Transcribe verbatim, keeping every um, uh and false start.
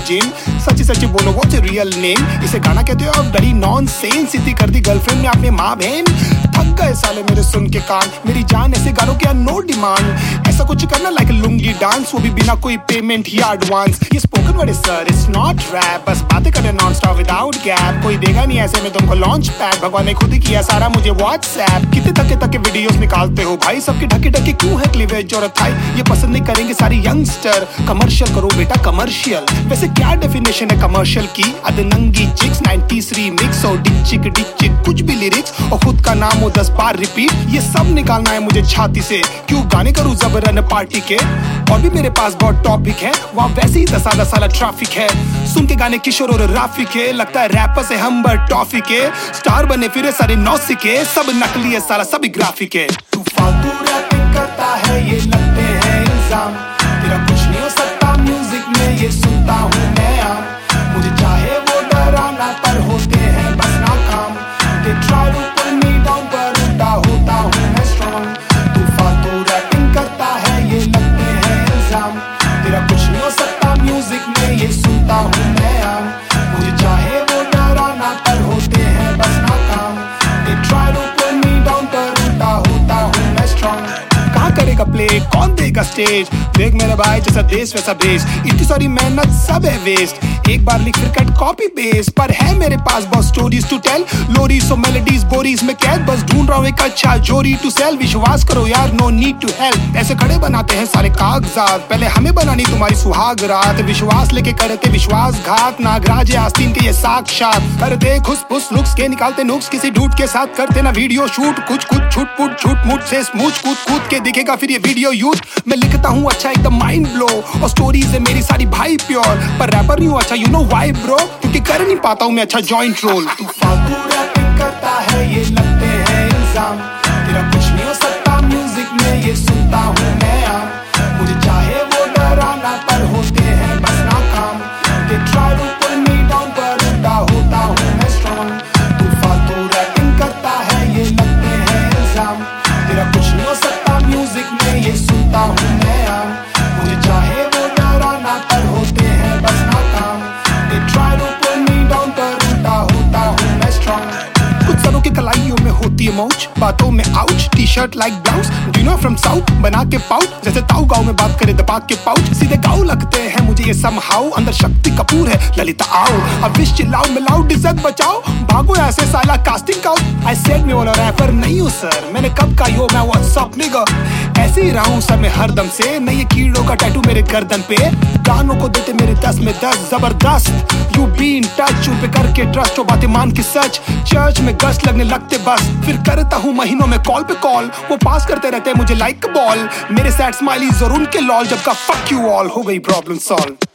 Gym. सच सच बोलो what's your real name? इसे गाना कहते हो अब बड़ी नॉनसेंस। इतनी कर दी गर्लफ्रेंड ने आपने माँ बहन। थक गए साले मेरे सुन के कान, मेरी जान ऐसे गानों के नो डिमांड। ऐसा कुछ करना लाइक लुंगी डांस, वो भी बिना कोई पेमेंट या एडवांस। ये spoken word sir, it's not rap, बस बातें करें नॉन स्टॉप विदाउट गैप। कोई देगा नहीं ऐसे में तुमको लॉन्च पैड, भगवान ने खुद ही किया सारा मुझे व्हाट्सएप। कितने तके तके वीडियोस निकालते हो भाई, सबके ढके ढके क्यों है क्लीवेज और थाई? ये पसंद नहीं करेंगे सारे यंगस्टर। कमर्शियल करो बेटा कमर्शियल। वैसे क्या डेफिनेशन है कमर्शियल की? अदनंगी चिक्स, नाइंटीज़ रीमिक्स और डिचिक डिचिक कुछ भी लिरिक्स और खुद का नाम हो दस बार रिपीट। ये सब निकालना है मुझे छाती से, क्यों गाने करूं जबरन पार्टी के? और भी मेरे पास बहुत टॉपिक है, वहाँ वैसे ही दस आधा साला ट्रैफिक है। सुन के गाने किशोर और राफी के, लगता है रैपर से हम बर टॉफी के। स्टार बने फिरे सारे नौसी के, सब नकली है साला सभी ग्राफिक है। तू फालतू रैपिंग करता है ये लगते हैं इल्जाम, तेरा कुछ नहीं हो सकता म्यूजिक में ये सुनता हूँ मैं आम। मुझे चाहे वो डराना पर होते हैं बस नाकाम। They try to pull me down पर उल्टा होता हूँ मैं strong। तू फालतू रैपिंग करता है ये लगते हैं इल्जाम, तेरा कुछ नहीं हो सकता म्यूजिक में ये सुनता हूँ मैं आम। मुझे चाहे वो डराना पर होते हैं बस नाकाम। They try to pull me down पर उल्टा होता हूँ मैं strong। कहाँ करेगा प्ले, कौन देगा स्टेज? देख मेरे भाई जैसा देश वैसा भेष, इतनी सारी मेहनत सब है वेस्ट। एक बार लिख फिर कट कॉपी पेस्ट, पर है मेरे पास बहुत स्टोरीज टू टेल। लोरीज और मेलोडीज बोरीज में कैद, बस ढूंढ रहा हूँ एक अच्छा जोरी टू सेल। विश्वास करो यार नो नीड टू हेल्प, ऐसे खड़े बनाते हैं सारे कागजात। पहले हमें बनानी तुम्हारी सुहाग रात, विश्वास लेके करते विश्वासघात। नागराज आस्तीन के ये साक्षात करते खुश फुस लुक्स के, निकालते नुक्स किसी डूट के साथ, करते ना वीडियो शूट। कुछ कुछ छूट पुट छूट मुट से स्मूच कूद कूद के दिखेगा फिर ये वीडियो यूथ। मैं लिखता हूँ अच्छा एकदम माइंड ब्लो, और स्टोरीज है मेरी सारी भाई प्योर। पर रैपर नहीं हूँ अच्छा यू नो वाई ब्रो, क्योंकि कर नहीं पाता हूँ मैं अच्छा जॉइंट रोल। तू फालतू रैपिंग करता है ये लगते हैं इल्जाम, तेरा कुछ नहीं हो सकता म्यूजिक में ये सुनता हूँ मैं आम। मुझे चाहे वो डराना पर होते हैं बस नाकाम। They try to pull me down पर उल्टा होता हूँ मैं strong। तू फालतू रैपिंग करता है ये लगते हैं इल्जाम, तेरा कुछ नहीं हो सकता म्यूजिक में ये सुनता हूँ मैं आम। मुझे चाहे वो डराना पर होते हैं बस नाकाम। They try to pull me down पर उल्टा होता हूँ मैं strong। कुछ सरों की कलाइयों में होती है मौज, बातों में ouch. T shirt like blouse do know from south, बना के पाउच जैसे ताऊ गाँव में बात करे दबा के पाउच। सीधे गाँव लगते हैं मुझे ये समहाउ, अंदर शक्ति कपूर है ललिता आओ। अब विश चिल्लाओ मिलाओ डिजत बचाओ, भागो ऐसे साला कास्टिंग का। आई सेड मैं वाला रैपर नहीं हूँ सर, मैंने कब का यो मैं व्हाट्सअप निगा। ऐसे ही रहा हूँ सर मैं हरदम से, नहीं ये कीड़ों का टैटू मेरे गर्दन पे। गानों को देते मेरे दस में दस जबरदस्त, यू बी इन टच उन पे करके ट्रस्ट हो बातें मान के सच। चर्च में गश्त लगने लगते बस, फिर करता हूँ महीनों में कॉल पे कॉल। वो पास करते रहते मुझे लाइक बॉल, मेरे सैड स्माइलीज और उनके लॉल। जब का फक यू ऑल हो गई प्रॉब्लम सॉल्व।